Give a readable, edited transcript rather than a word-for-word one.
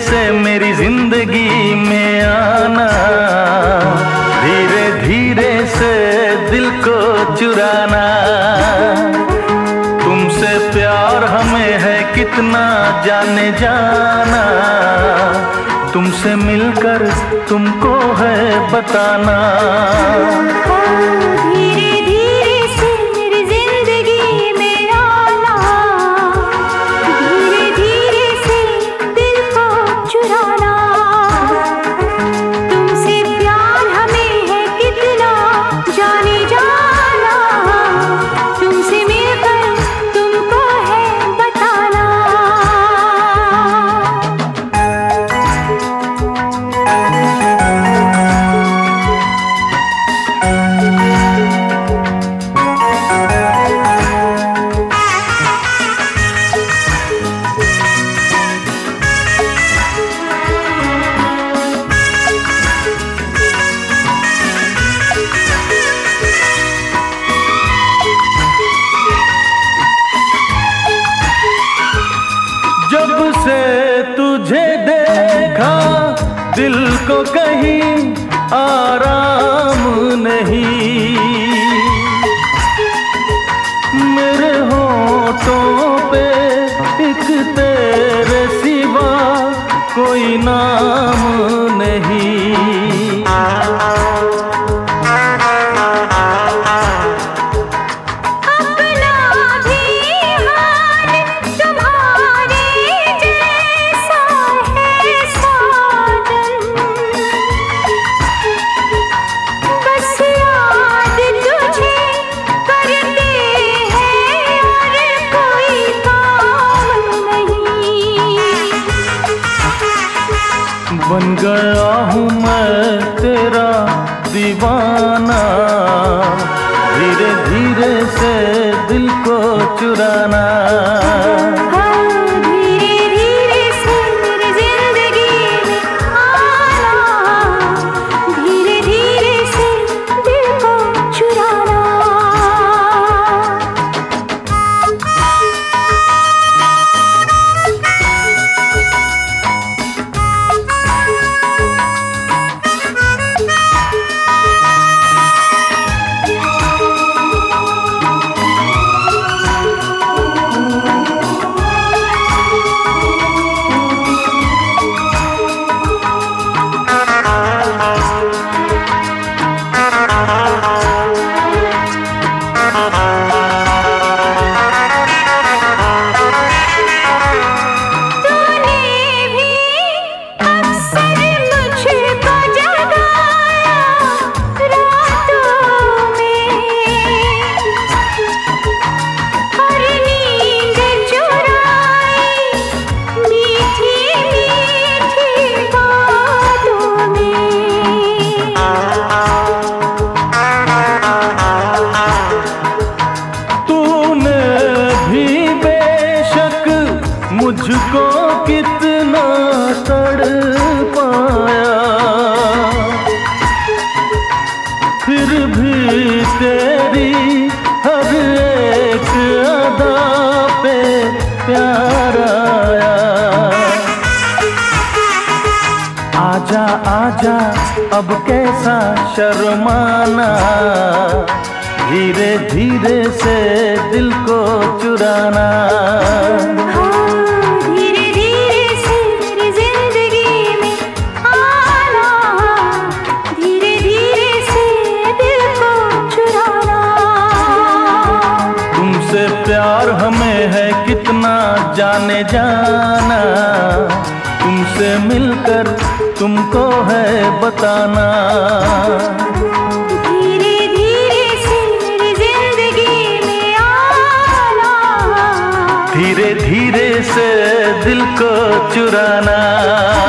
से मेरी जिंदगी में आना, धीरे धीरे से दिल को चुराना। तुमसे प्यार हमें है कितना जाने जाना, तुमसे मिलकर तुमको है बताना। जब से तुझे देखा दिल को कहीं आराम नहीं, मेरे होठों पे एक तेरे सिवा कोई नाम नहीं। बन गया हूँ मैं तेरा दीवाना, धीरे धीरे से दिल को चुराना। मुझको कितना तड़पाया, फिर भी तेरी हर एक अदा पे प्यार आया। आजा आजा अब कैसा शर्माना, धीरे धीरे से दिल को चुराना। प्यार हमें है कितना जाने जाना, तुमसे मिलकर तुमको है बताना। धीरे धीरे से मेरी जिंदगी में आना, धीरे धीरे से दिल को चुराना।